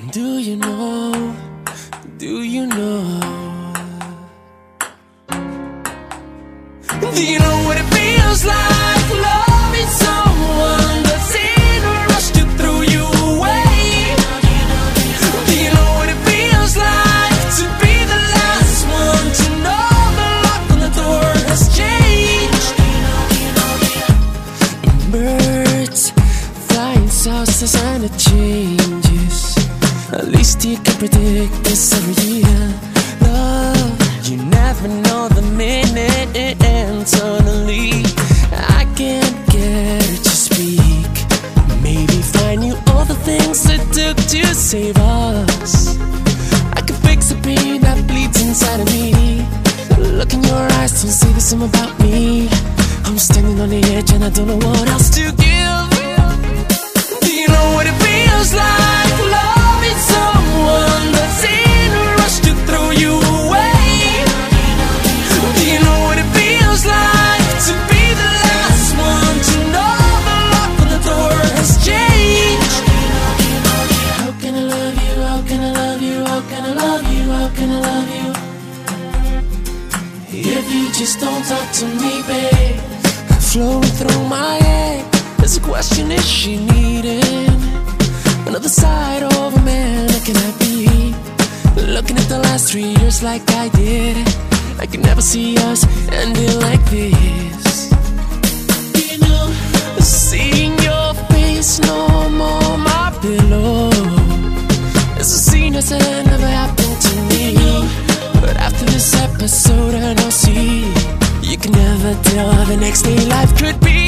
Do you know? Do you know? Do you know what it feels like loving someone that's in a rush to throw you away? Do you know what it feels like to be the last one to know the lock on the door has changed? Birds flying south as and it changes. At least you can predict this every year. Love, you never know the minute and suddenly I can't get her to speak. Maybe find you all the things it took to save us. I could fix the pain that bleeds inside of me. Look in your eyes, don't say the same about me. I'm standing on the edge and I don't know what else to give. Do you know what it feels like loving someone that's in a rush to throw you away? Do you know what it feels like to be the last one to know the lock on the door has changed? How can I love you? How can I love you? How can I love you? How can I love you? If you just don't talk to me, babe. Flowing through my head, there's a question, is she needing another side of a man? Or can I be looking at the last 3 years like I did? I could never see us ending like this. You know, seeing your face no more my pillow. It's a scene that said never happened to me. But after this episode I know, see, you can never tell how the next day life could be.